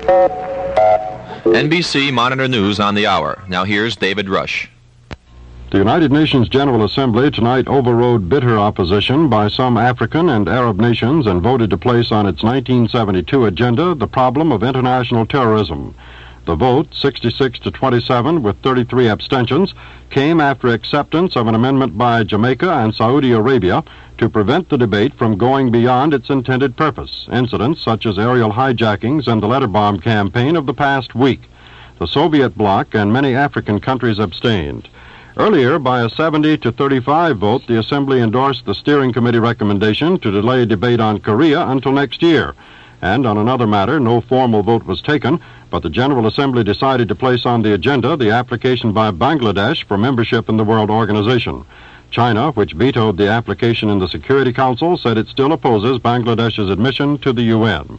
NBC Monitor News on the hour. Now here's David Rush. The United Nations General Assembly tonight overrode bitter opposition by some African and Arab nations and voted to place on its 1972 agenda the problem of international terrorism. The vote, 66 to 27 with 33 abstentions, came after acceptance of an amendment by Jamaica and Saudi Arabia to prevent the debate from going beyond its intended purpose, incidents such as aerial hijackings and the letter bomb campaign of the past week. The Soviet bloc and many African countries abstained. Earlier, by a 70 to 35 vote, the Assembly endorsed the Steering Committee recommendation to delay debate on Korea until next year. And on another matter, no formal vote was taken, but the General Assembly decided to place on the agenda the application by Bangladesh for membership in the World Organization. China, which vetoed the application in the Security Council, said it still opposes Bangladesh's admission to the UN.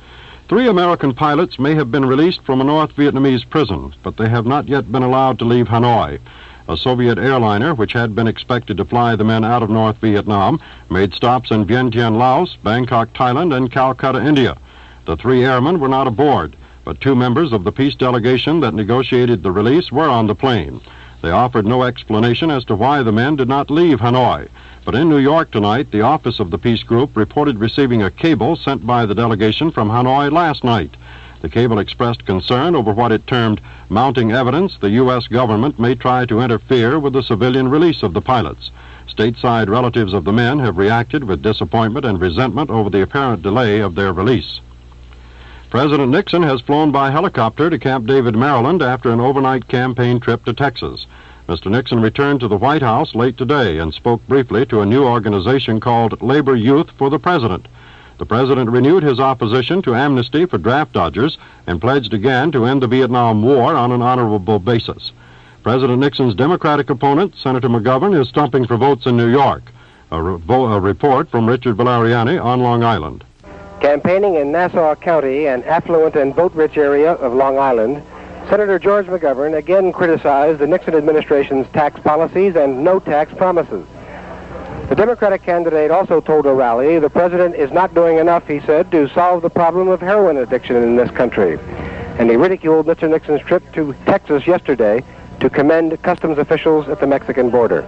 3 American pilots may have been released from a North Vietnamese prison, but they have not yet been allowed to leave Hanoi. A Soviet airliner, which had been expected to fly the men out of North Vietnam, made stops in Vientiane, Laos, Bangkok, Thailand, and Calcutta, India. The 3 airmen were not aboard, but 2 members of the peace delegation that negotiated the release were on the plane. They offered no explanation as to why the men did not leave Hanoi. But in New York tonight, the office of the peace group reported receiving a cable sent by the delegation from Hanoi last night. The cable expressed concern over what it termed mounting evidence the U.S. government may try to interfere with the civilian release of the pilots. Stateside relatives of the men have reacted with disappointment and resentment over the apparent delay of their release. President Nixon has flown by helicopter to Camp David, Maryland, after an overnight campaign trip to Texas. Mr. Nixon returned to the White House late today and spoke briefly to a new organization called Labor Youth for the President. The president renewed his opposition to amnesty for draft dodgers and pledged again to end the Vietnam War on an honorable basis. President Nixon's Democratic opponent, Senator McGovern, is stumping for votes in New York. A report from Richard Valeriani on Long Island. Campaigning in Nassau County, an affluent and vote-rich area of Long Island, Senator George McGovern again criticized the Nixon administration's tax policies and no-tax promises. The Democratic candidate also told a rally the president is not doing enough, he said, to solve the problem of heroin addiction in this country. And he ridiculed Mr. Nixon's trip to Texas yesterday to commend customs officials at the Mexican border.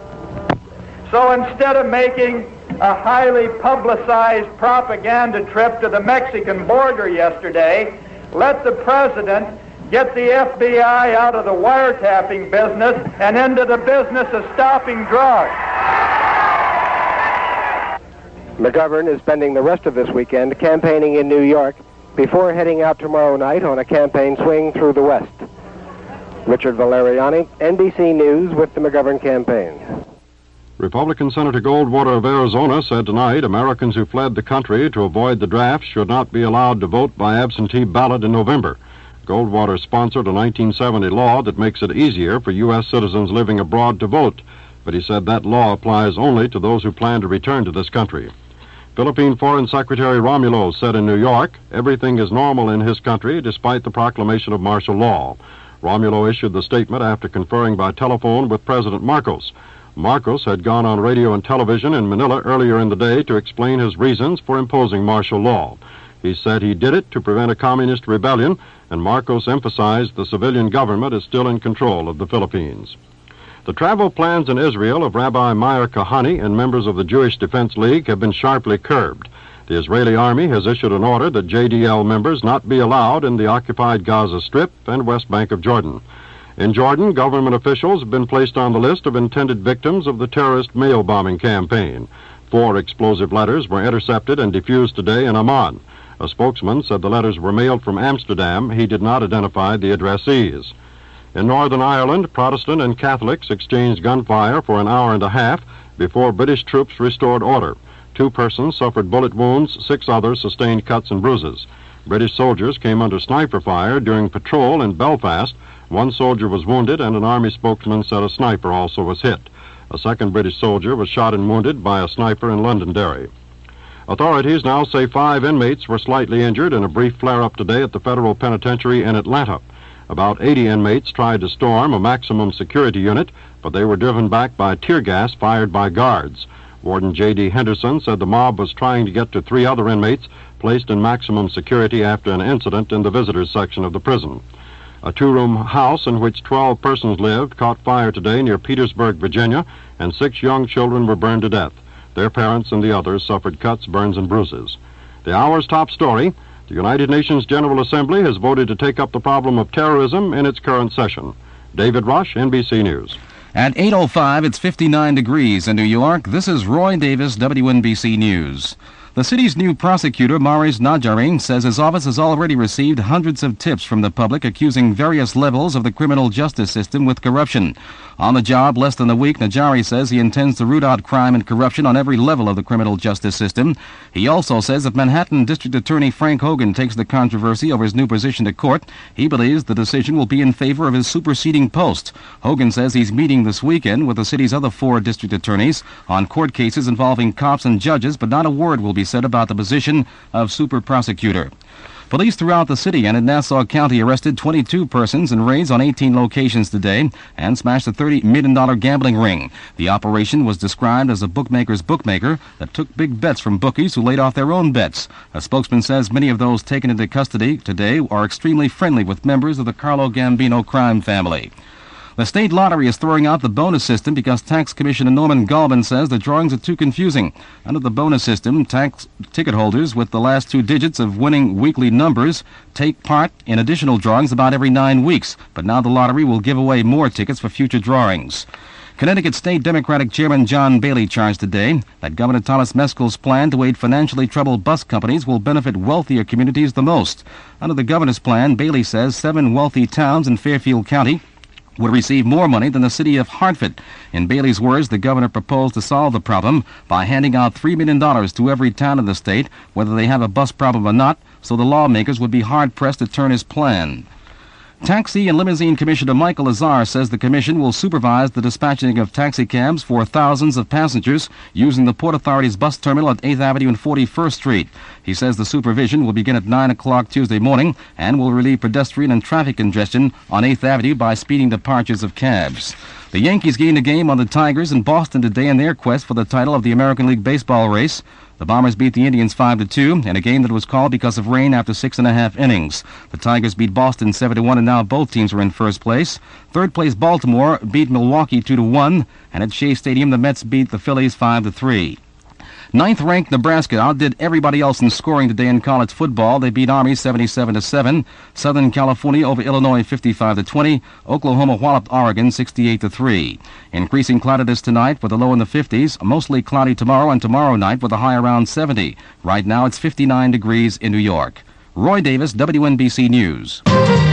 So instead of making a highly publicized propaganda trip to the Mexican border yesterday, let the president get the FBI out of the wiretapping business and into the business of stopping drugs. McGovern is spending the rest of this weekend campaigning in New York before heading out tomorrow night on a campaign swing through the West. Richard Valeriani, NBC News with the McGovern campaign. Republican Senator Goldwater of Arizona said tonight Americans who fled the country to avoid the draft should not be allowed to vote by absentee ballot in November. Goldwater sponsored a 1970 law that makes it easier for U.S. citizens living abroad to vote, but he said that law applies only to those who plan to return to this country. Philippine Foreign Secretary Romulo said in New York, everything is normal in his country despite the proclamation of martial law. Romulo issued the statement after conferring by telephone with President Marcos. Marcos had gone on radio and television in Manila earlier in the day to explain his reasons for imposing martial law. He said he did it to prevent a communist rebellion, and Marcos emphasized the civilian government is still in control of the Philippines. The travel plans in Israel of Rabbi Meir Kahane and members of the Jewish Defense League have been sharply curbed. The Israeli army has issued an order that JDL members not be allowed in the occupied Gaza Strip and West Bank of Jordan. In Jordan, government officials have been placed on the list of intended victims of the terrorist mail bombing campaign. 4 explosive letters were intercepted and defused today in Amman. A spokesman said the letters were mailed from Amsterdam. He did not identify the addressees. In Northern Ireland, Protestant and Catholics exchanged gunfire for an hour and a half before British troops restored order. 2 persons suffered bullet wounds, 6 others sustained cuts and bruises. British soldiers came under sniper fire during patrol in Belfast. 1 soldier was wounded, and an army spokesman said a sniper also was hit. A 2nd British soldier was shot and wounded by a sniper in Londonderry. Authorities now say 5 inmates were slightly injured in a brief flare-up today at the federal penitentiary in Atlanta. About 80 inmates tried to storm a maximum security unit, but they were driven back by tear gas fired by guards. Warden J.D. Henderson said the mob was trying to get to 3 other inmates, placed in maximum security after an incident in the visitors section of the prison. A two-room house in which 12 persons lived caught fire today near Petersburg, Virginia, and 6 young children were burned to death. Their parents and the others suffered cuts, burns, and bruises. The hour's top story: the United Nations General Assembly has voted to take up the problem of terrorism in its current session. David Rush, NBC News. At 8:05, it's 59 degrees in New York. This is Roy Davis, WNBC News. The city's new prosecutor, Maurice Najari, says his office has already received hundreds of tips from the public accusing various levels of the criminal justice system with corruption. On the job less than a week, Najari says he intends to root out crime and corruption on every level of the criminal justice system. He also says if Manhattan District Attorney Frank Hogan takes the controversy over his new position to court, he believes the decision will be in favor of his superseding post. Hogan says he's meeting this weekend with the city's other 4 district attorneys on court cases involving cops and judges, but not a word will be said about the position of super prosecutor. Police throughout the city and in Nassau County arrested 22 persons in raids on 18 locations today and smashed a $30 million gambling ring. The operation was described as a bookmaker's bookmaker that took big bets from bookies who laid off their own bets. A spokesman says many of those taken into custody today are extremely friendly with members of the Carlo Gambino crime family. The state lottery is throwing out the bonus system because Tax Commissioner Norman Galvin says the drawings are too confusing. Under the bonus system, tax ticket holders with the last 2 digits of winning weekly numbers take part in additional drawings about every 9 weeks, but now the lottery will give away more tickets for future drawings. Connecticut State Democratic Chairman John Bailey charged today that Governor Thomas Meskel's plan to aid financially troubled bus companies will benefit wealthier communities the most. Under the governor's plan, Bailey says 7 wealthy towns in Fairfield County would receive more money than the city of Hartford. In Bailey's words, the governor proposed to solve the problem by handing out $3 million to every town in the state, whether they have a bus problem or not, so the lawmakers would be hard-pressed to turn his plan. Taxi and Limousine Commissioner Michael Azar says the commission will supervise the dispatching of taxicabs for thousands of passengers using the Port Authority's bus terminal at 8th Avenue and 41st Street. He says the supervision will begin at 9 o'clock Tuesday morning and will relieve pedestrian and traffic congestion on 8th Avenue by speeding departures of cabs. The Yankees gained a game on the Tigers in Boston today in their quest for the title of the American League Baseball race. The Bombers beat the Indians 5-2 in a game that was called because of rain after 6.5 innings. The Tigers beat Boston 7-1, and now both teams are in first place. Third place Baltimore beat Milwaukee 2-1, and at Shea Stadium the Mets beat the Phillies 5-3. Ninth-ranked Nebraska outdid everybody else in scoring today in college football. They beat Army 77-7. Southern California over Illinois 55-20. Oklahoma walloped Oregon 68-3. Increasing cloudiness tonight with a low in the 50s. Mostly cloudy tomorrow and tomorrow night with a high around 70. Right now it's 59 degrees in New York. Roy Davis, WNBC News.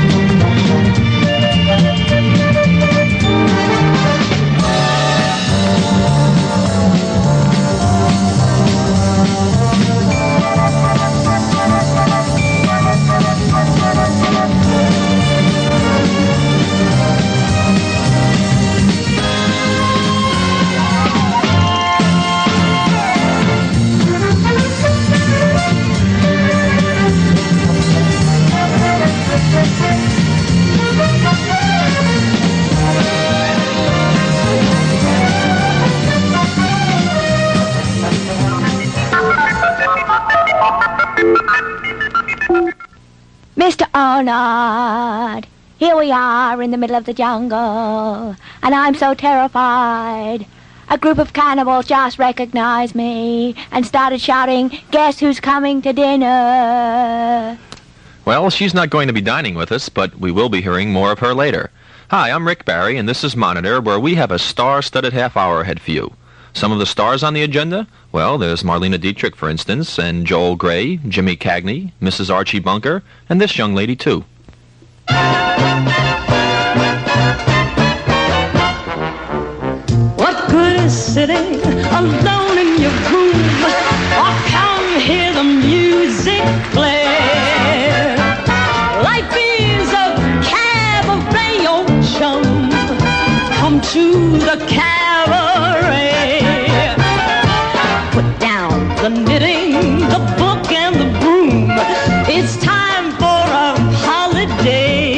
Mr. Arnott, here we are in the middle of the jungle, and I'm so terrified. A group of cannibals just recognized me and started shouting, "Guess who's coming to dinner?" Well, she's not going to be dining with us, but we will be hearing more of her later. Hi, I'm Rick Barry, and this is Monitor, where we have a star-studded half-hour ahead for you. Some of the stars on the agenda? Well, there's Marlena Dietrich, for instance, and Joel Grey, Jimmy Cagney, Mrs. Archie Bunker, and this young lady, too. What good is sitting alone in your room? Or come hear the music play? Life is a cabaret, old chum. Come to the cabaret. Put down the knitting, the book, and the broom. It's time for a holiday.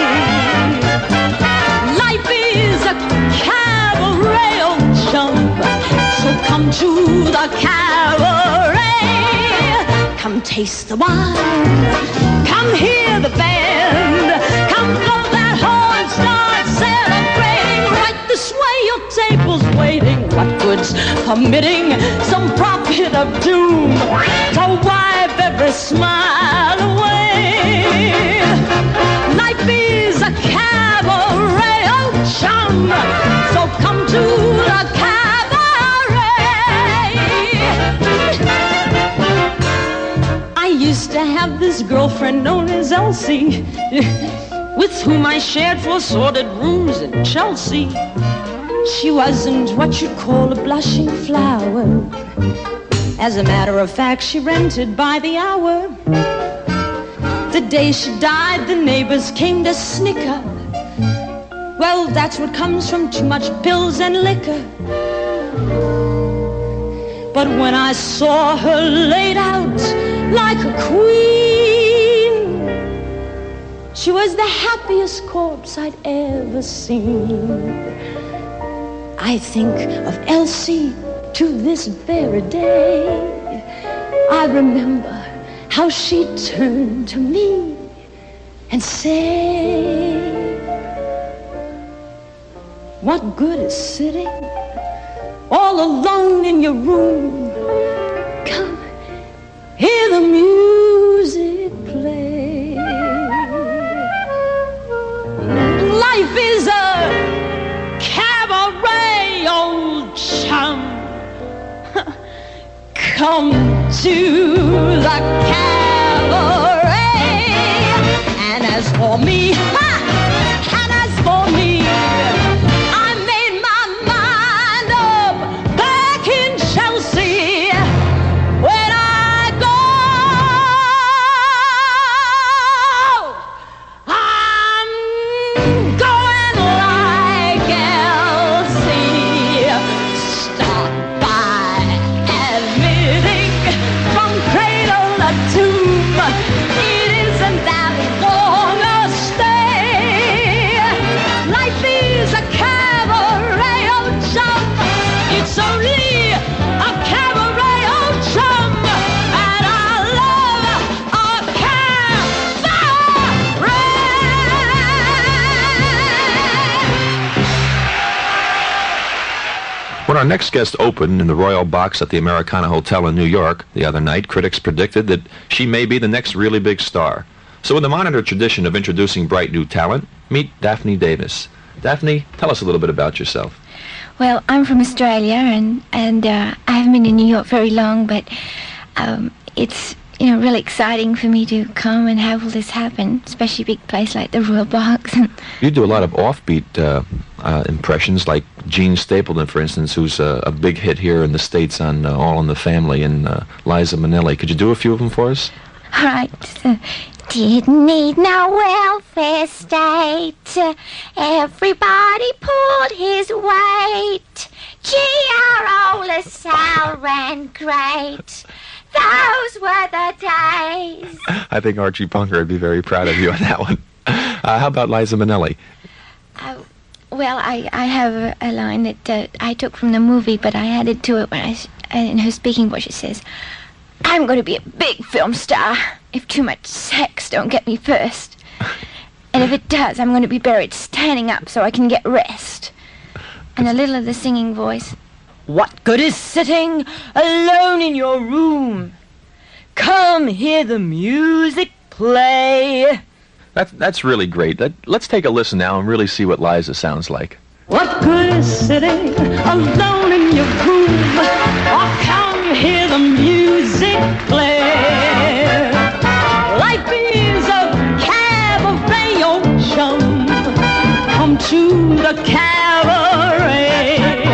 Life is a cabaret, old chum. So come to the cabaret. Come taste the wine. Come hear the band. Come blow that horn, start celebrating. Right this way, your table's waiting. What good's permitting some prophet of doom to wipe every smile away? Life is a cabaret, oh chum, so come to the cabaret. I used to have this girlfriend known as Elsie, with whom I shared 4 sordid rooms in Chelsea. She wasn't what you'd call a blushing flower. As a matter of fact, she rented by the hour. The day she died, the neighbors came to snicker. Well, that's what comes from too much pills and liquor. But when I saw her laid out like a queen, she was the happiest corpse I'd ever seen. I think of Elsie to this very day. I remember how she turned to me and said, what good is sitting all alone in your room? Come, hear the music play. Life is a cabaret, old chum. Come to the cabaret. And as for me, and as for me, I made my mind up back in Chelsea. When I go, I'm going like Elsie. Stop by admitting from cradle to tomb. It isn't that long a stay. Life is a cabaret, oh chum. It's only a cabaret, oh chum. And I love a cabaret. When our next guest opened in the Royal Box at the Americana Hotel in New York the other night, critics predicted that she may be the next really big star. So in the Monitor tradition of introducing bright new talent, meet Daphne Davis. Daphne, tell us a little bit about yourself. Well, I'm from Australia, and I haven't been in New York very long, but it's really exciting for me to come and have all this happen, especially a big place like the Royal Box. You do a lot of offbeat impressions, like Gene Stapleton, for instance, who's a big hit here in the States on All in the Family, and Liza Minnelli. Could you do a few of them for us? All right. Didn't need no welfare state. Everybody pulled his weight. G.R.O. LaSalle ran great. Those were the days. I think Archie Bunker would be very proud of you on that one. How about Liza Minnelli? Well, I have a line that I took from the movie, but I added to it when in her speaking voice. She says, I'm going to be a big film star if too much sex don't get me first. And if it does, I'm going to be buried standing up so I can get rest. And a little of the singing voice. What good is sitting alone in your room? Come hear the music play. That's really great. Let's take a listen now and really see what Liza sounds like. What good is sitting alone in your room? Or come hear the music play. Life is a cabaret, oh chum. Come to the cabaret.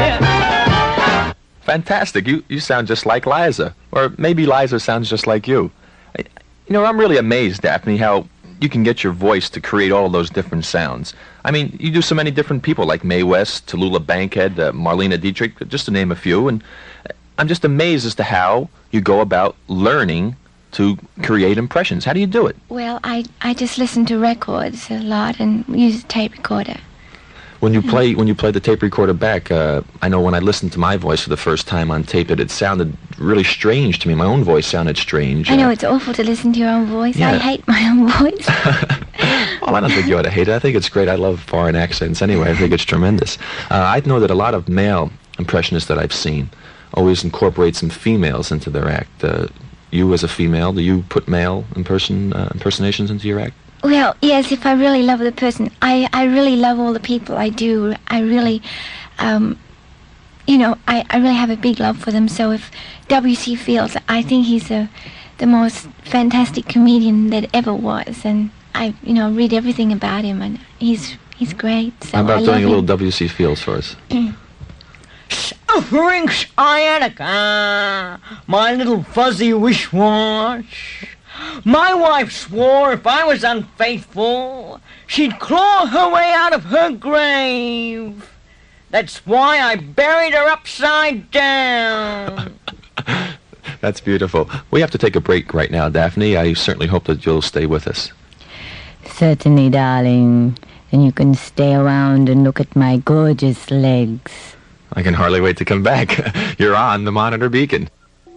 Fantastic. You sound just like Liza. Or maybe Liza sounds just like you. I'm really amazed, Daphne, how you can get your voice to create all those different sounds. I mean, you do so many different people, like Mae West, Tallulah Bankhead, Marlene Dietrich, just to name a few. And I'm just amazed as to how you go about learning to create impressions. How do you do it? Well, I just listen to records a lot and use a tape recorder. When you play the tape recorder back, I know when I listened to my voice for the first time on tape, it sounded really strange to me. My own voice sounded strange. I know it's awful to listen to your own voice. Yeah. I hate my own voice. Well, I don't think you ought to hate it. I think it's great. I love foreign accents anyway. I think it's tremendous. I know that a lot of male impressionists that I've seen always incorporate some females into their act. You as a female, do you put male impersonations into your act? Well, yes, if I really love the person. I really love all the people I do. I really, I really have a big love for them. So if W.C. Fields, I think he's the most fantastic comedian that ever was. And I, read everything about him, and he's great. So How about I doing a love little him. W.C. Fields for us? Suffering sciatica, my little fuzzy wish-wash. My wife swore if I was unfaithful, she'd claw her way out of her grave. That's why I buried her upside down. That's beautiful. We have to take a break right now, Daphne. I certainly hope that you'll stay with us. Certainly, darling. And you can stay around and look at my gorgeous legs. I can hardly wait to come back. You're on the Monitor Beacon.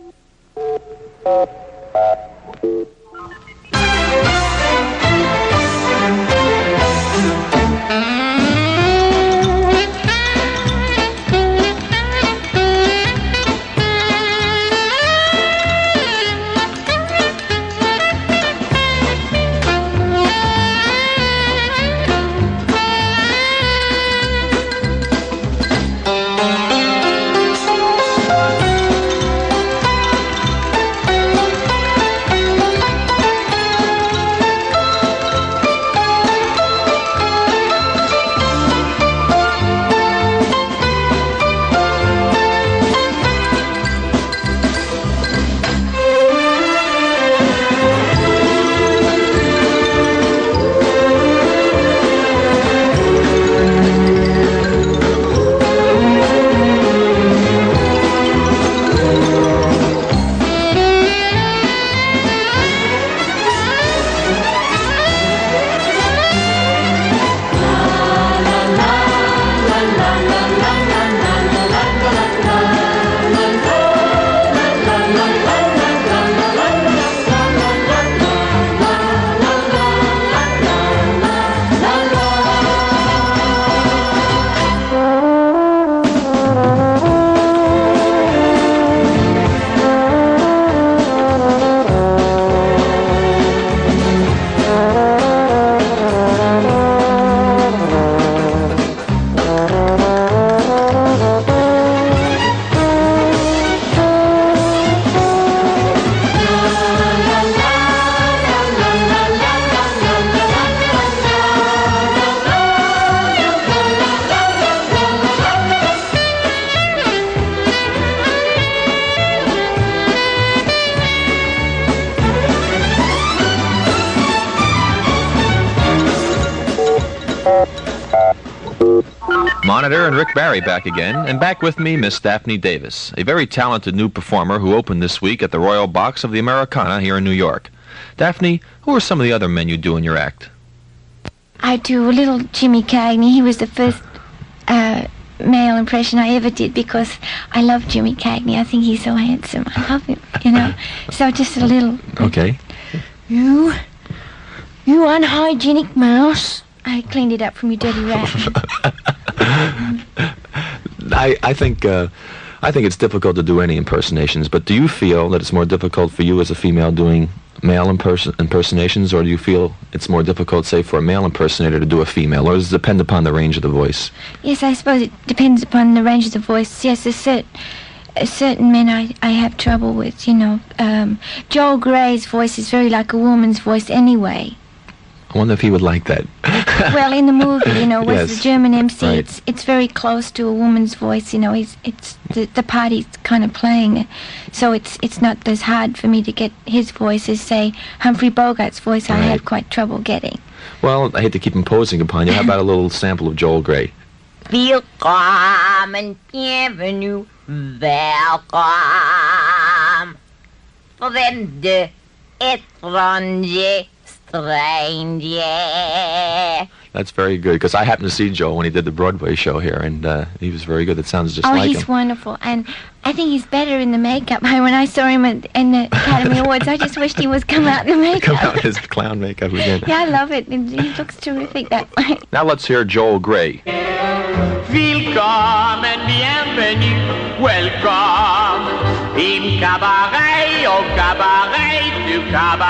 Monitor and Rick Barry back again, and back with me, Miss Daphne Davis, a very talented new performer who opened this week at the Royal Box of the Americana here in New York. Daphne, who are some of the other men you do in your act? I do a little Jimmy Cagney. He was the first male impression I ever did because I love Jimmy Cagney. I think he's so handsome. I love him, So just a little. Okay. You unhygienic mouse. I cleaned it up from your dirty rat. I think it's difficult to do any impersonations, but do you feel that it's more difficult for you as a female doing male impersonations, or do you feel it's more difficult, say, for a male impersonator to do a female, or does it depend upon the range of the voice? Yes, I suppose it depends upon the range of the voice. Yes, certain men I have trouble with, Joel Gray's voice is very like a woman's voice anyway. I wonder if he would like that. Well, in the movie, with Yes. the German MC, Right. it's very close to a woman's voice. It's the part he's kind of playing, so it's not as hard for me to get his voice as, say, Humphrey Bogart's voice. I Right. have quite trouble getting. Well, I hate to keep imposing upon you. How about a little sample of Joel Gray? Willkommen, bienvenue, welcome. Fremde, étranger, strange, yeah. That's very good, because I happened to see Joel when he did the Broadway show here, and he was very good. It sounds just like he's him. wonderful, and I think he's better in the makeup. When I saw him in the Academy Awards, I just wished he was come out in the makeup. Come out in his clown makeup again. Yeah, I love it. He looks terrific that way. Now let's hear Joel Grey. Willkommen, bienvenue, welcome im Cabaret, au Cabaret, du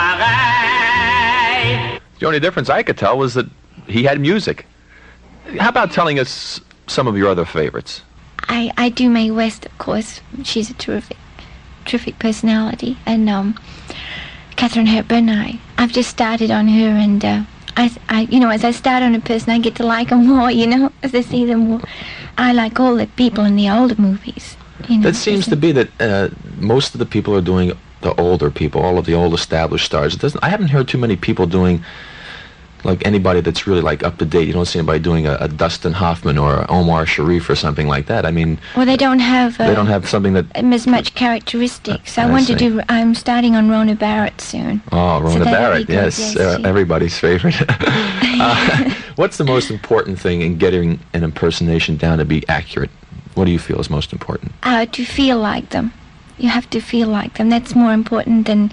Cabaret. The only difference I could tell was that he had music. How about telling us some of your other favorites? I do Mae West, of course. She's a terrific personality. And Katharine Hepburn, I've just started on her, and I as I start on a person, I get to like them more, as I see them more. I like all the people in the older movies. That seems to be that most of the people are doing the older people, all of the old established stars. I haven't heard too many people doing like anybody that's really like up to date. You don't see anybody doing a Dustin Hoffman or a Omar Sharif or something like that. I mean, well, they don't have something that as much characteristics. I'm starting on Rona Barrett soon. Oh, Rona Barrett, yes, everybody's favorite. What's the most important thing in getting an impersonation down to be accurate? What do you feel is most important? To feel like them. You have to feel like them. That's more important than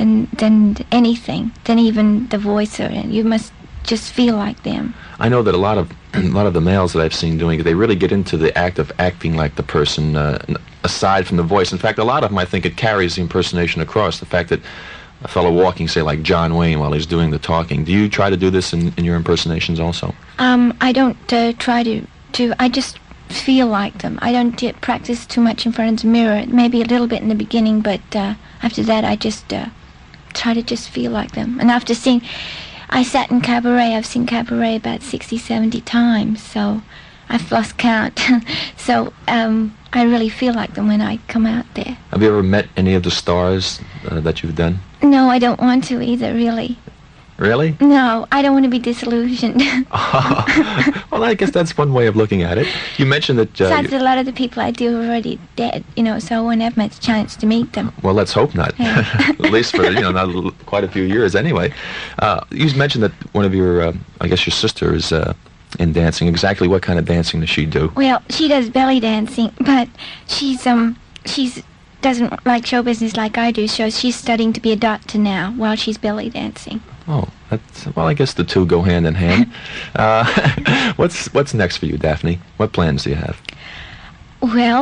anything, than even the voice. You must just feel like them. I know that a lot of the males that I've seen doing it, they really get into the act of acting like the person, aside from the voice. In fact, a lot of them, I think, it carries the impersonation across. The fact that a fellow walking, say, like John Wayne, while he's doing the talking. Do you try to do this in your impersonations also? I don't try to. I just feel like them. I don't practice too much in front of the mirror. Maybe a little bit in the beginning, but after that I just try to just feel like them. And after seeing, I sat in cabaret. I've seen cabaret about 60, 70 times, so I've lost count. So I really feel like them when I come out there. Have you ever met any of the stars that you've done? No, I don't want to either, really. Really? No, I don't want to be disillusioned. Well, I guess that's one way of looking at it. You mentioned that... Besides, a lot of the people I do are already dead, so I won't have much chance to meet them. Well, let's hope not. Yeah. At least for, not quite a few years anyway. You mentioned that one of your, I guess your sister is in dancing. Exactly what kind of dancing does she do? Well, she does belly dancing, but she's doesn't like show business like I do, so she's studying to be a doctor now while she's belly dancing. Oh, I guess the two go hand in hand. What's next for you, Daphne? What plans do you have? Well,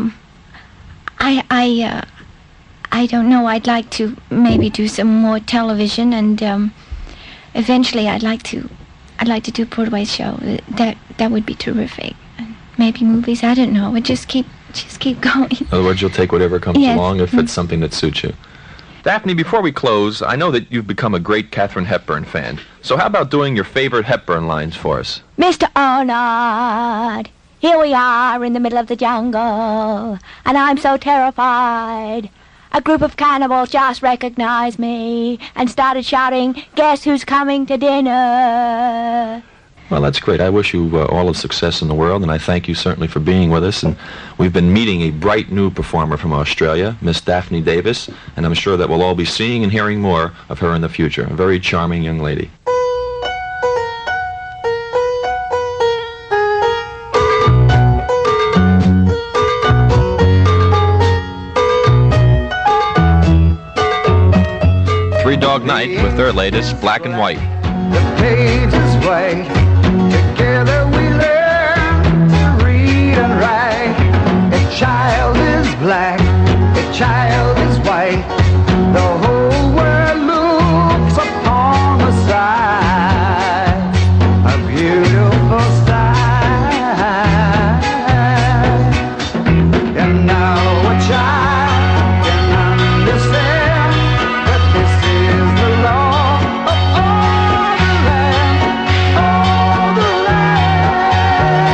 I don't know. I'd like to maybe do some more television, and eventually I'd like to do a Broadway show. That would be terrific. And maybe movies. I don't know. We'd just keep going. In other words, you'll take whatever comes along if it's something that suits you. Daphne, before we close, I know that you've become a great Katharine Hepburn fan. So how about doing your favorite Hepburn lines for us? Mr. Arnott, here we are in the middle of the jungle, and I'm so terrified. A group of cannibals just recognized me and started shouting, "Guess who's coming to dinner?" Well, that's great. I wish you all the success in the world, and I thank you certainly for being with us. And we've been meeting a bright new performer from Australia, Miss Daphne Davis, and I'm sure that we'll all be seeing and hearing more of her in the future. A very charming young lady. Three Dog Night with their latest Black and White. The page is white. Together we learn to read and write. A child is black, a child is white. The whole world looks upon the side. A beautiful sight. And now a child can understand that this is the law of all the land.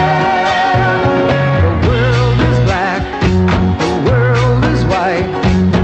The world is black, the world is white.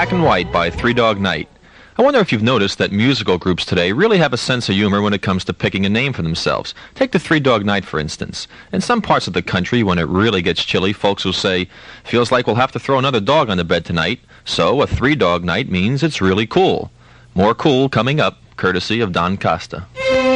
Black and White by Three Dog Night. I wonder if you've noticed that musical groups today really have a sense of humor when it comes to picking a name for themselves. Take the Three Dog Night, for instance. In some parts of the country, when it really gets chilly, folks will say, "Feels like we'll have to throw another dog on the bed tonight." So a Three Dog Night means it's really cool. More cool coming up, courtesy of Don Costa.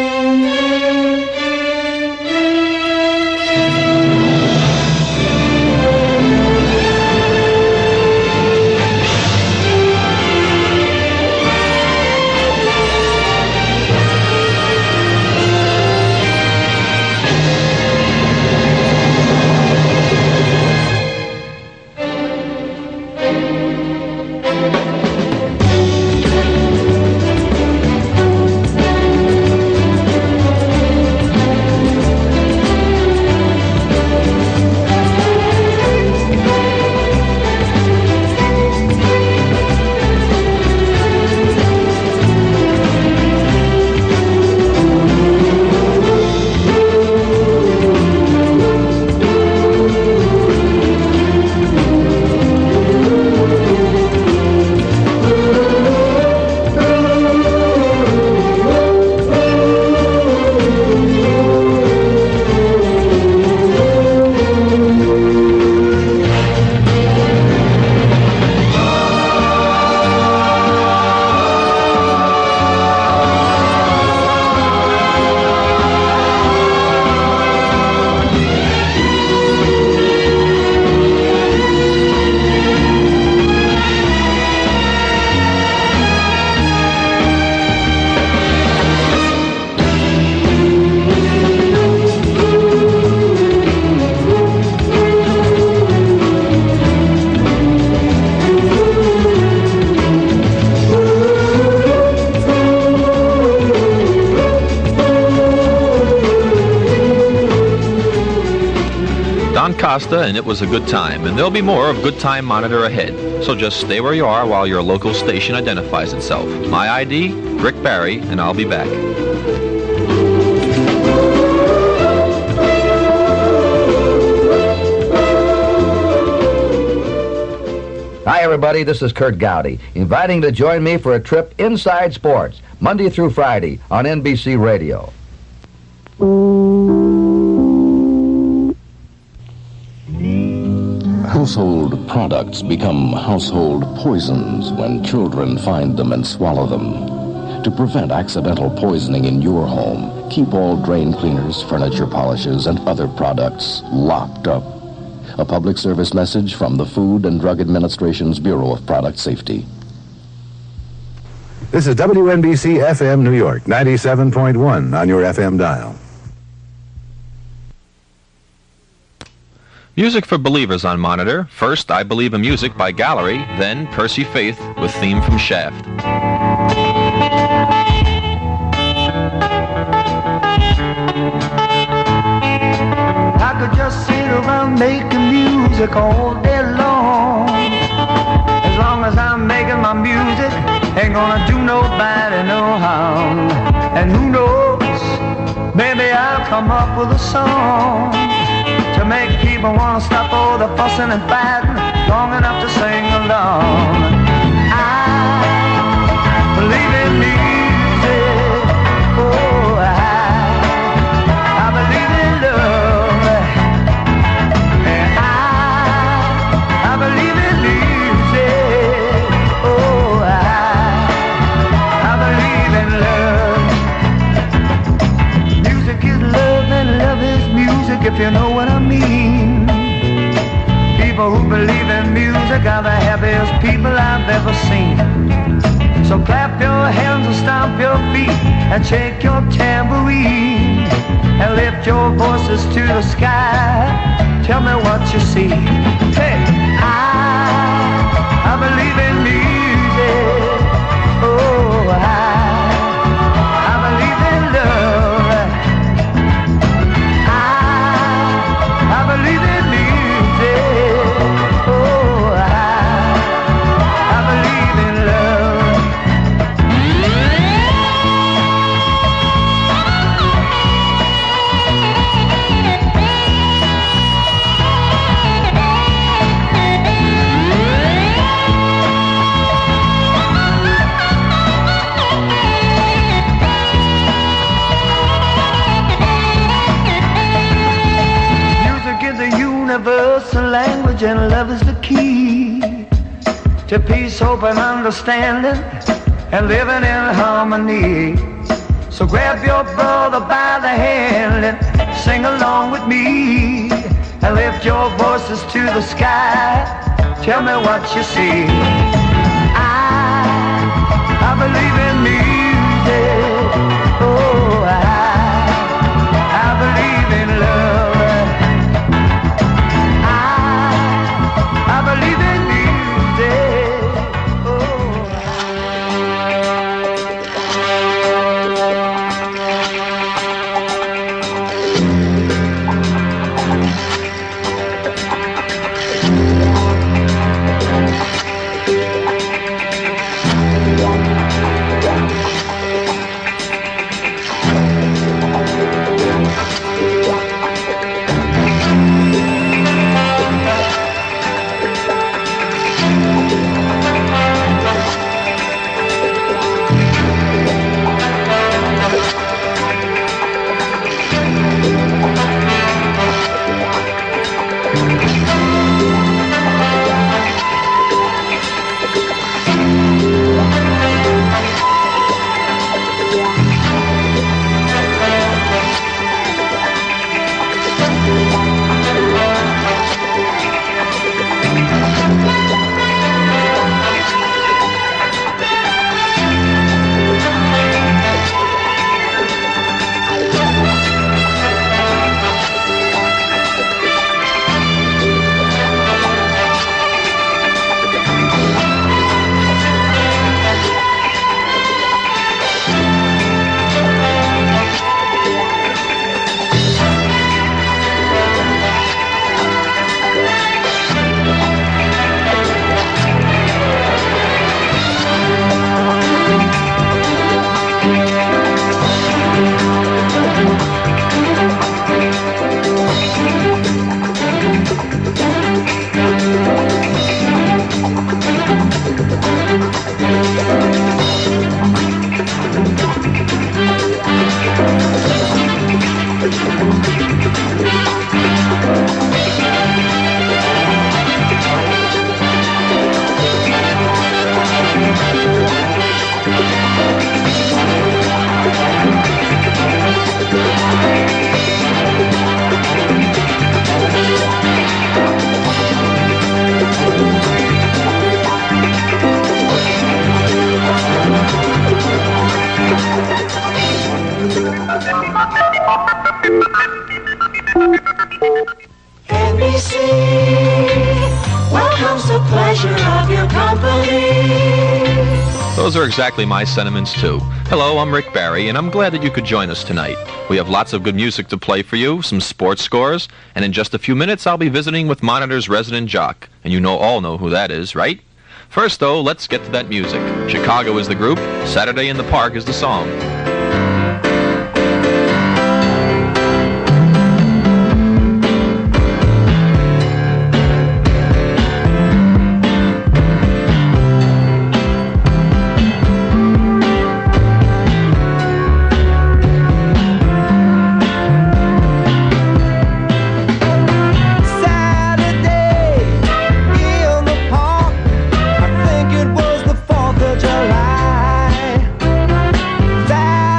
Costa, and it was a good time, and there'll be more of Good Time Monitor ahead. So just stay where you are while your local station identifies itself. My ID, Rick Barry, and I'll be back. Hi everybody, this is Kurt Gowdy, inviting you to join me for a trip inside sports, Monday through Friday on NBC Radio. Household products become household poisons when children find them and swallow them. To prevent accidental poisoning in your home, keep all drain cleaners, furniture polishes, and other products locked up. A public service message from the Food and Drug Administration's Bureau of Product Safety. This is WNBC FM New York, 97.1 on your FM dial. Music for Believers on Monitor. First, I Believe in Music by Gallery, then Percy Faith with theme from Shaft. I could just sit around making music all day long. As long as I'm making my music, ain't gonna do nobody no harm. And who knows, maybe I'll come up with a song to make people want to stop all the fussing and fighting long enough to sing along. I believe in music. Oh, I believe in love. And I believe in music. Oh, I believe in love. Music is love and love is music, if you know what I mean. People who believe in music are the happiest people I've ever seen. So clap your hands and stomp your feet and shake your tambourine and lift your voices to the sky. Tell me what you see. Hey, I believe in music. Oh, I believe in love. I believe in music. Oh, I believe in love. key to peace, hope, and understanding, and living in harmony. So grab your brother by the hand and sing along with me, and lift your voices to the sky. Tell me what you see. I believe in music. Oh, I believe in love. I believe in music. NBC welcomes the pleasure of your company. Those are exactly my sentiments, too. Hello, I'm Rick Barry, and I'm glad that you could join us tonight. We have lots of good music to play for you, some sports scores, and in just a few minutes I'll be visiting with Monitor's resident jock, and you all know who that is, right? First, though, let's get to that music. Chicago is the group, Saturday in the Park is the song. July.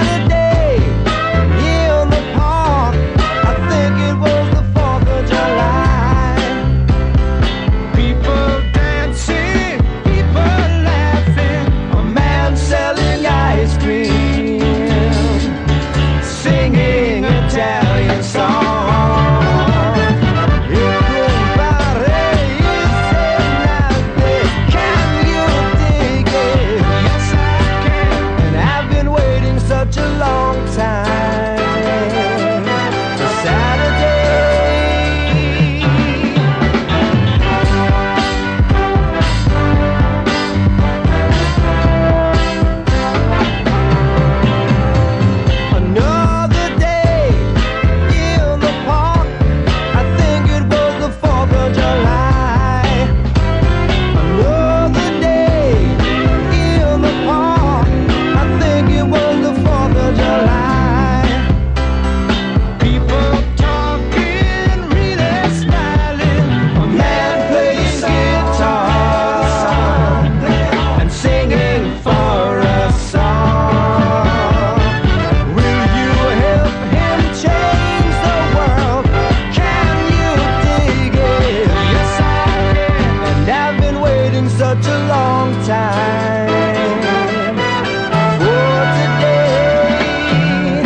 such a long time for today.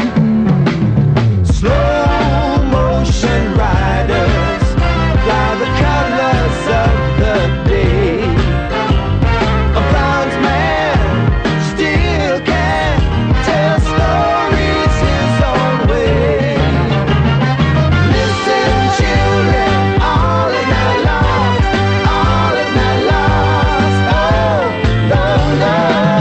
Slow motion riders fly the colors of the day. A blind man still can tell stories his own way. Listen, children, all is not lost, all is not lost. Oh, no, no.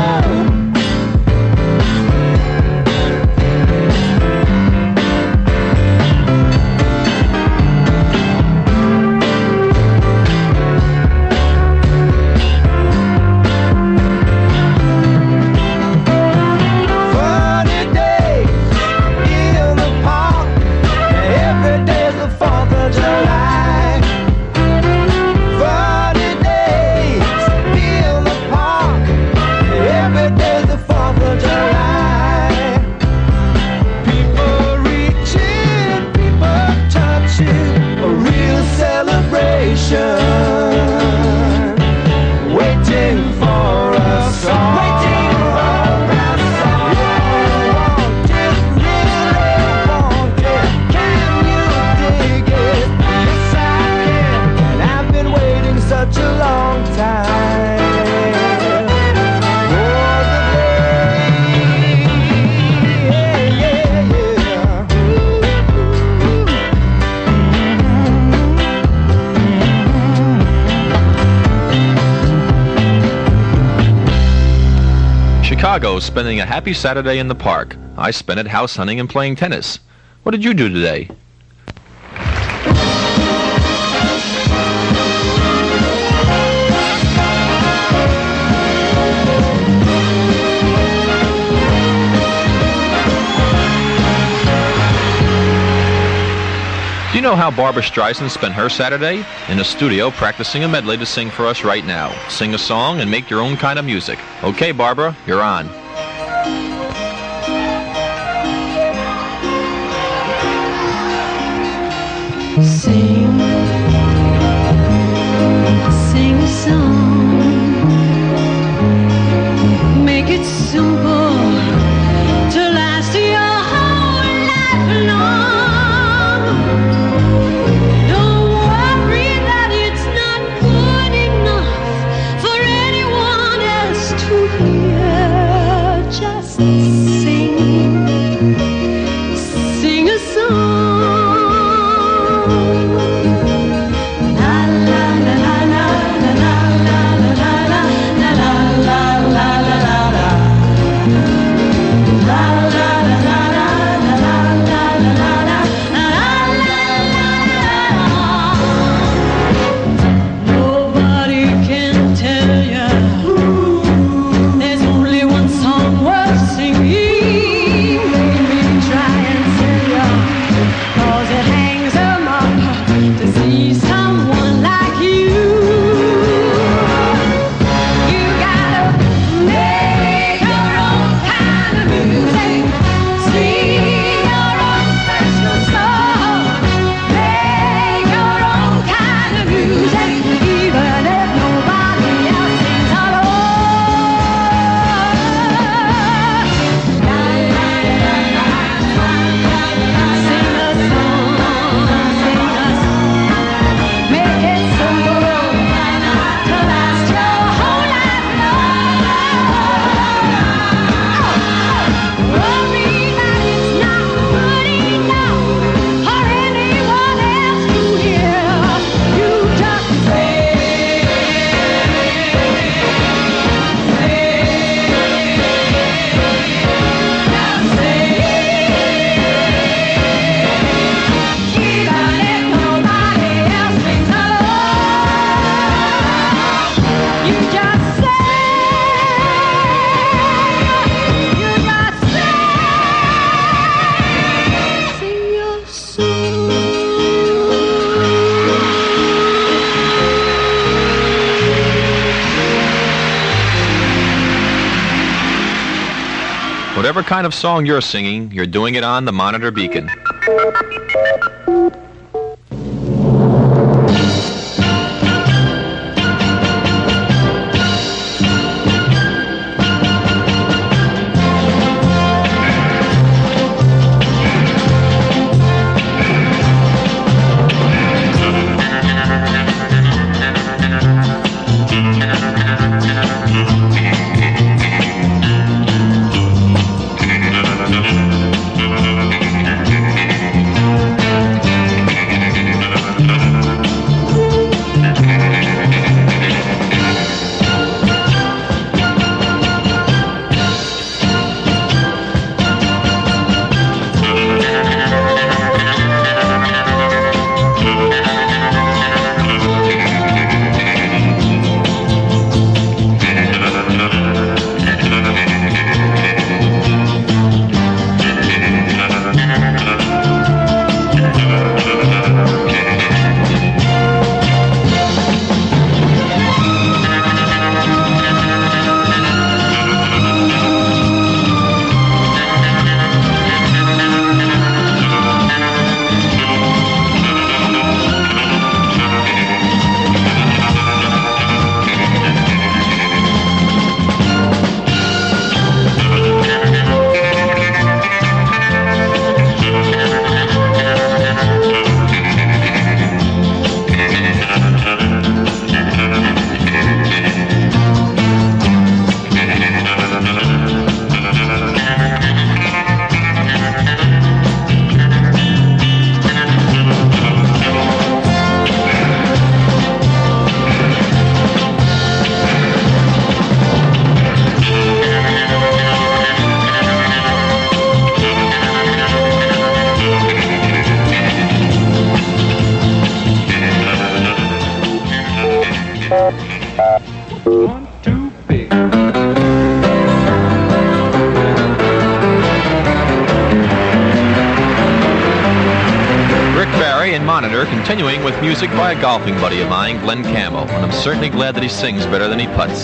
Funny days in the park. Every day's the 4th of July. Funny days in the park. Every day's the 4th of July. People reaching, people touching, a real celebration. Waiting for a song. Waiting for a song. You really want it. Can you dig it? Yes, I can. And I've been waiting such a long time for the day. Yeah, yeah, yeah. Chicago's spending a happy Saturday in the park. I spent it house hunting and playing tennis. What did you do today? Do you know how Barbara Streisand spent her Saturday? In a studio practicing a medley to sing for us right now. Sing a song and make your own kind of music. Okay, Barbara, you're on. Sing, sing a song. Make it simple to last your whole life long. Don't worry that it's not good enough for anyone else to hear. Just sing a song. Nobody can tell ya there's only one song worth singing. Maybe try and tell ya, 'cause it hangs 'em up to see someone like you. You gotta make your own kind of music, sing your own personal song, make your own kind of music, even if nobody else sings along. Sing a song, make it simple to last your whole life long. Worry that it's not good enough for anyone else to hear. You just even if nobody else sings along. You just sing your song. Whatever kind of song you're singing, you're doing it on the Monitor Beacon. 1, 2, pick. Rick Barry in Monitor, continuing with music by a golfing buddy of mine, Glenn Campbell, and I'm certainly glad that he sings better than he putts.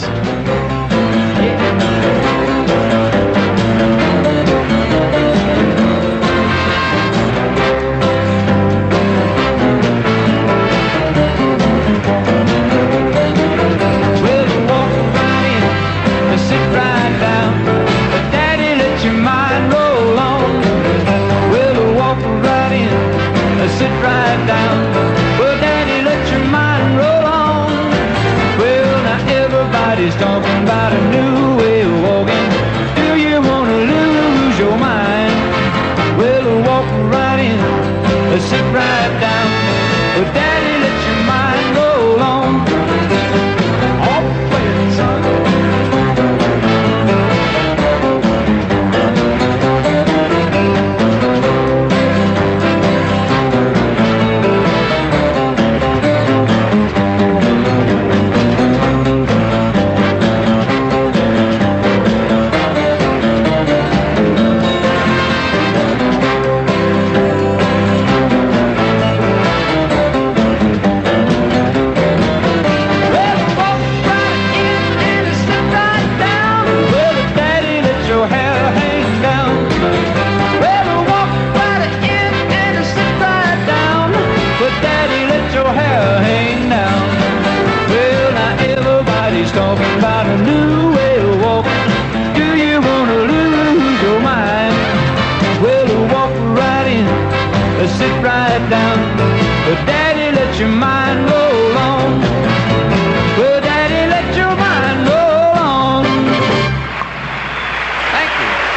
Sit right down. Well, Daddy, let your mind roll on. Well, now everybody's talking about a new way of walking. Do you want to lose your mind? Well, walk right in. Sit right down. Well, Daddy, let your mind roll on. Oh, play it, son. Talking about a new way of walking. Do you want to lose your mind? Well, walk right in, sit right down. But Daddy, let your mind roll on. Well, Daddy, let your mind roll on. Thank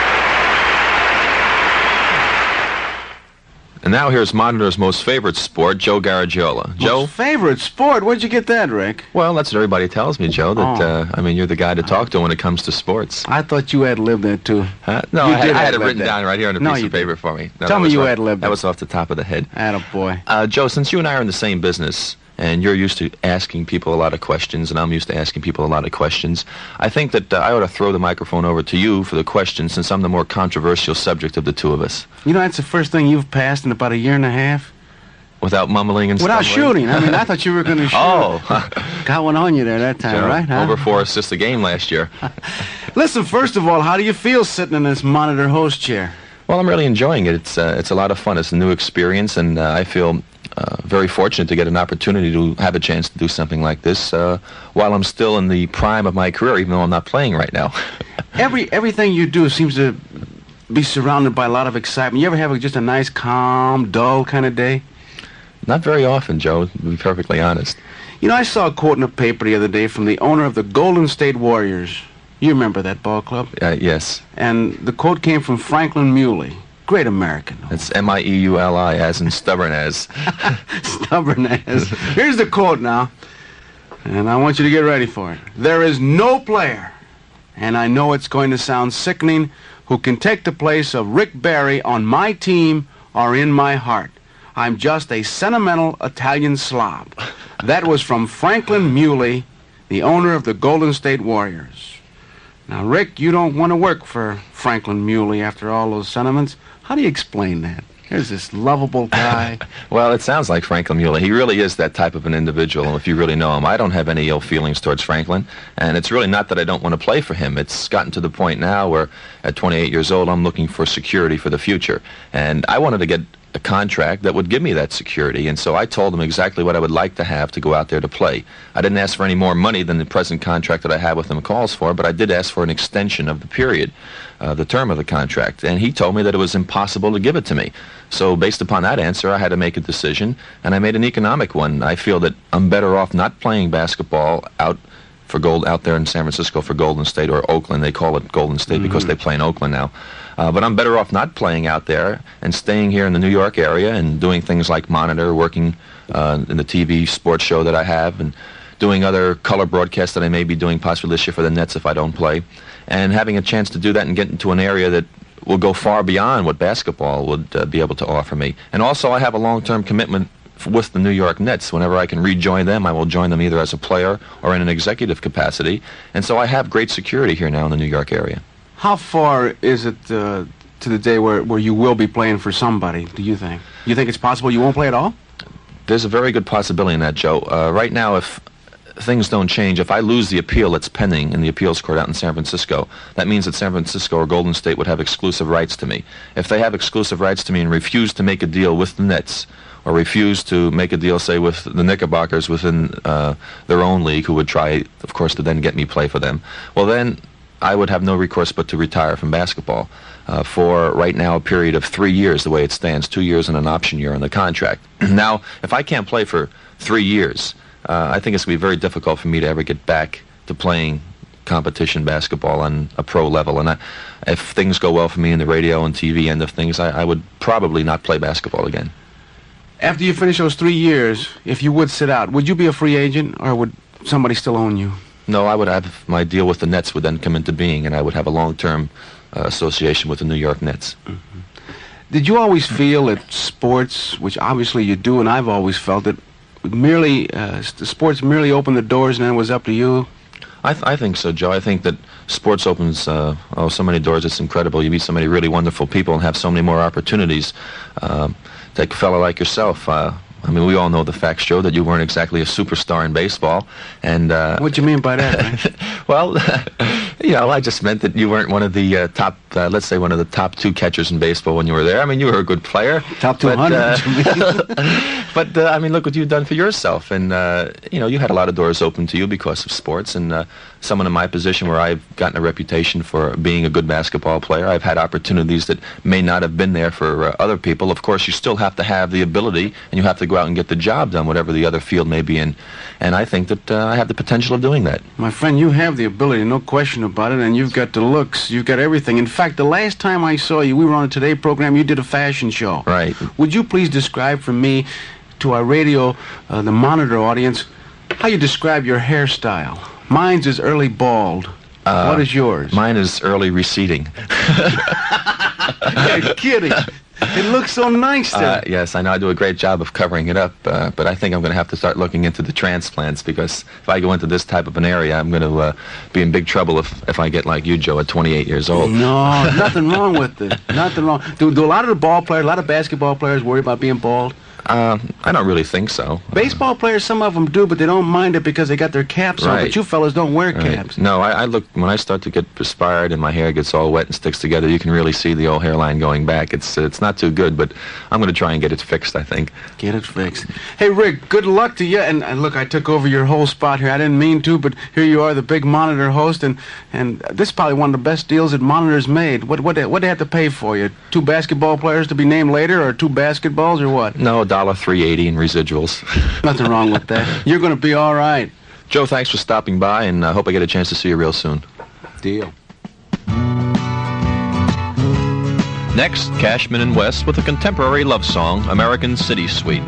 you. And now here's Monitor's most favorite sport, Joe Garagiola. Joe? Favorite sport? Where'd you get that, Rick? Well, that's what everybody tells me, Joe, that, I mean, you're the guy to talk to when it comes to sports. I thought you had lived there, too. No, You I did had it ad-lib written that. down right here on a No, piece you of paper for me. No, Tell that me was you off- ad-libbed That it. was off the top of the head. Attaboy. Joe, since you and I are in the same business, and you're used to asking people a lot of questions, and I'm used to asking people a lot of questions, I think that I ought to throw the microphone over to you for the questions, since I'm the more controversial subject of the two of us. You know, that's the first thing you've passed in about a year and a half. Without mumbling and Without stumbling? shooting. I mean, I thought you were going to shoot. Oh. Got one on you there that time, Sure. right? Huh? Over 4 assists a game last year. Listen, first of all, how do you feel sitting in this Monitor host chair? Well, I'm really enjoying it. It's a lot of fun. It's a new experience, and I feel very fortunate to get an opportunity to have a chance to do something like this while I'm still in the prime of my career, even though I'm not playing right now. Everything you do seems to be surrounded by a lot of excitement. You ever have just a nice, calm, dull kind of day? Not very often, Joe, to be perfectly honest. You know, I saw a quote in the paper the other day from the owner of the Golden State Warriors. You remember that ball club? Yes. And the quote came from Franklin Muley. Great American. It's M-I-E-U-L-I, as in stubborn as. Stubborn as. Here's the quote now, and I want you to get ready for it. There is no player, and I know it's going to sound sickening, who can take the place of Rick Barry on my team or in my heart. I'm just a sentimental Italian slob. That was from Franklin Muley, the owner of the Golden State Warriors. Now, Rick, you don't want to work for Franklin Muley after all those sentiments. How do you explain that? Here's this lovable guy. Well, it sounds like Franklin Muley. He really is that type of an individual, if you really know him. I don't have any ill feelings towards Franklin, and it's really not that I don't want to play for him. It's gotten to the point now where, at 28 years old, I'm looking for security for the future. And I wanted to get a contract that would give me that security, and so I told him exactly what I would like to have to go out there to play. I didn't ask for any more money than the present contract that I have with him calls for, but I did ask for an extension of the period, the term of the contract, and he told me that it was impossible to give it to me. So based upon that answer, I had to make a decision, and I made an economic one. I feel that I'm better off not playing basketball out there in San Francisco for Golden State, or Oakland. They call it Golden State because they play in Oakland now. But I'm better off not playing out there and staying here in the New York area and doing things like Monitor, working in the TV sports show that I have, and doing other color broadcasts that I may be doing possibly this year for the Nets if I don't play, and having a chance to do that and get into an area that will go far beyond what basketball would be able to offer me. And also I have a long-term commitment with the New York Nets. Whenever I can rejoin them, I will join them either as a player or in an executive capacity. And so I have great security here now in the New York area. How far is it to the day where you will be playing for somebody, do you think? You think it's possible you won't play at all? There's a very good possibility in that, Joe. Right now, if things don't change, if I lose the appeal that's pending in the appeals court out in San Francisco, that means that San Francisco or Golden State would have exclusive rights to me. If they have exclusive rights to me and refuse to make a deal with the Nets, or refuse to make a deal, say, with the Knickerbockers within their own league, who would try, of course, to then get me play for them, well, then I would have no recourse but to retire from basketball for, right now, a period of 3 years, the way it stands, 2 years and an option year on the contract. Now, if I can't play for 3 years, I think it's going to be very difficult for me to ever get back to playing competition basketball on a pro level. And if things go well for me in the radio and TV end of things, I would probably not play basketball again. After you finish those 3 years, if you would sit out, would you be a free agent, or would somebody still own you? No, I would have my deal with the Nets would then come into being, and I would have a long-term association with the New York Nets. Mm-hmm. Did you always feel that sports, which obviously you do, and I've always felt it, merely the sports merely opened the doors and then it was up to you? I think so, Joe. I think that sports opens so many doors. It's incredible. You meet so many really wonderful people and have so many more opportunities. Take a fellow like yourself. I mean, we all know the facts, Joe, that you weren't exactly a superstar in baseball. And what do you mean by that? Well, you know, I just meant that you weren't one of the top, let's say, one of the top 2 catchers in baseball when you were there. I mean, you were a good player. Top 200. But I mean, look what you've done for yourself. And you know, you had a lot of doors open to you because of sports. And someone in my position, where I've gotten a reputation for being a good basketball player, I've had opportunities that may not have been there for other people. Of course, you still have to have the ability, and you have to go out and get the job done, whatever the other field may be in. And I think that I have the potential of doing that. My friend, you have the ability, no question about it, and you've got the looks, you've got everything. In fact, the last time I saw you, we were on a Today program, you did a fashion show. Right. Would you please describe for me, to our radio, the Monitor audience, how you describe your hairstyle? Mine's is early bald. What is yours? Mine is early receding. You're kidding. It looks so nice there. Yes, I know. I do a great job of covering it up, but I think I'm going to have to start looking into the transplants, because if I go into this type of an area, I'm going to be in big trouble if I get like you, Joe, at 28 years old. No, nothing wrong with it. Nothing wrong. Do a lot of the ball players, a lot of basketball players worry about being bald? I don't really think so. Baseball players, some of them do, but they don't mind it because they got their caps on. But you fellas don't wear caps. No, I look, when I start to get perspired and my hair gets all wet and sticks together, you can really see the old hairline going back. It's not too good, but I'm going to try and get it fixed, I think. Get it fixed. Hey, Rick, good luck to you. And look, I took over your whole spot here. I didn't mean to, but here you are, the big Monitor host, and this is probably one of the best deals that Monitor's made. What they have to pay for you? 2 basketball players to be named later, or 2 basketballs, or what? No, $3.80 in residuals. Nothing wrong with that. You're going to be all right. Joe, thanks for stopping by, and I hope I get a chance to see you real soon. Deal. Next, Cashman and West with a contemporary love song, American City Suite.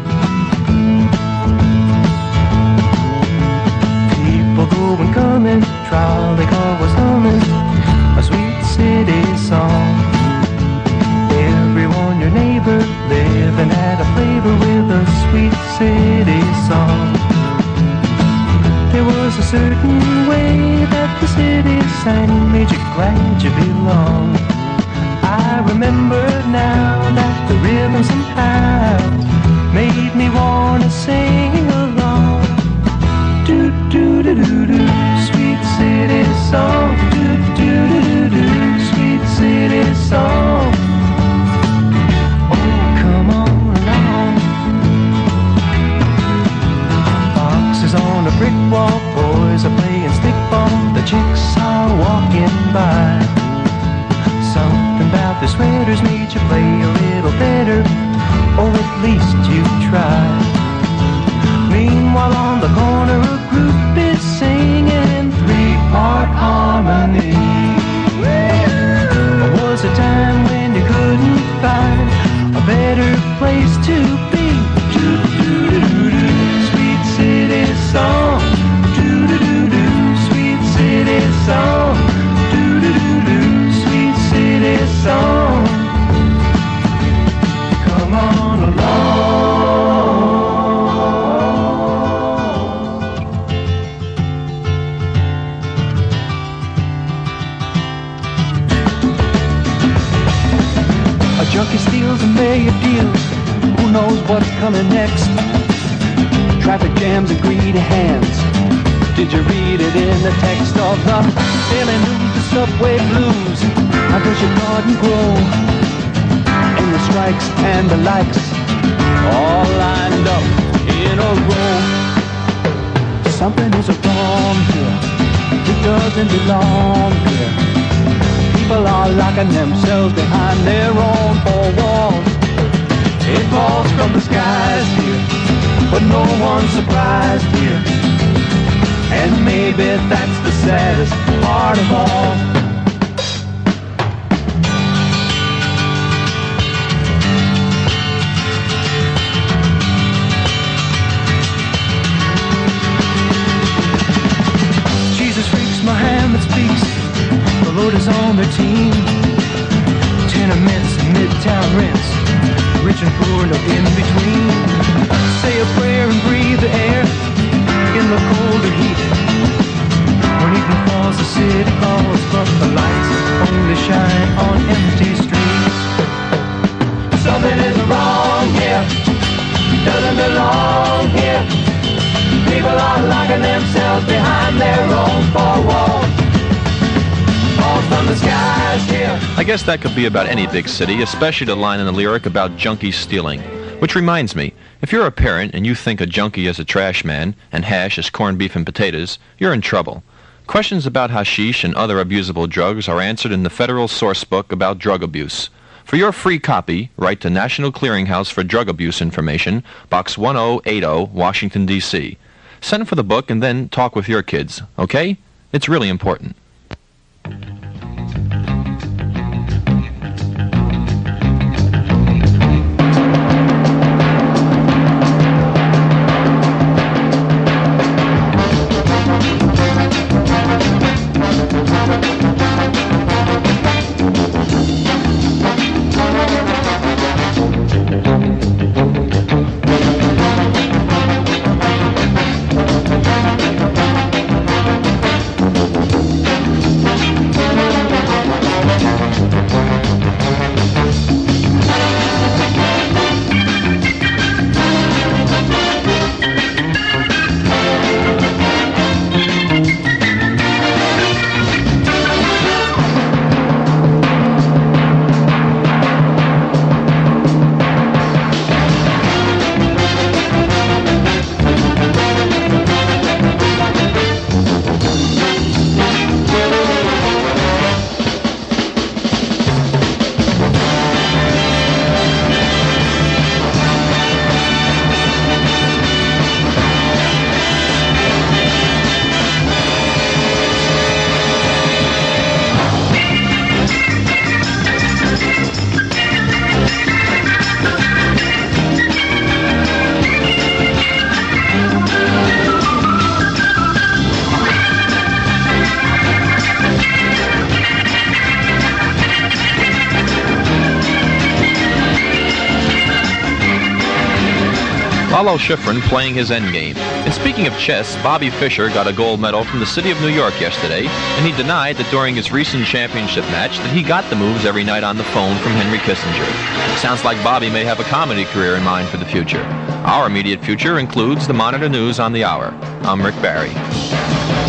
People going, coming, trolley car was humming, a sweet city song. Everyone, your neighbor, living had a flavor with a sweet city song. There was a certain way that the city sang, made you glad you belonged. I remember now that the rhythm somehow made me wanna sing along. Do do do do do, sweet city song. Do do do do do, sweet city song. Oh, come on along. Boxes on a brick wall, boys are playing stickball, the chicks are walking by. Something about the sweaters made you play a little better, or at least you try. Meanwhile on the corner a group is singing 3-part harmony. There was a time when you couldn't find a better place to be. Do-do-do-do, sweet city song. Do-do-do-do, sweet city song. Do-do-do-do, sweet city song. 'Come on along. Junkie steals and mayor deals. Who knows what's coming next? Traffic jams and greedy hands. Did you read it in the text of the Daily News, the subway blues? How does your garden grow? And the strikes and the likes all lined up in a row. Something is wrong here. It doesn't belong here. People are locking themselves behind their own four walls. It falls from the skies here, but no one's surprised here. And maybe that's the saddest part of all. Jesus freaks, Muhammad speaks. The Lord is on their team. Tenements and midtown rents. Rich and poor, no in between. Say a prayer and breathe the air in the colder heat. When evening falls, the city calls, but the lights only shine on empty streets. Something is wrong here, doesn't belong here. People are locking themselves behind their own four walls. Falls from the skies here. I guess that could be about any big city, especially the line in the lyric about junkies stealing. Which reminds me, if you're a parent and you think a junkie is a trash man and hash is corned beef and potatoes, you're in trouble. Questions about hashish and other abusable drugs are answered in the Federal Source Book about drug abuse. For your free copy, write to National Clearinghouse for Drug Abuse Information, Box 1080, Washington, D.C. Send for the book and then talk with your kids, okay? It's really important. Lalo Schifrin playing his endgame. And speaking of chess, Bobby Fischer got a gold medal from the city of New York yesterday, and he denied that during his recent championship match that he got the moves every night on the phone from Henry Kissinger. Sounds like Bobby may have a comedy career in mind for the future. Our immediate future includes the Monitor News on the Hour. I'm Rick Barry.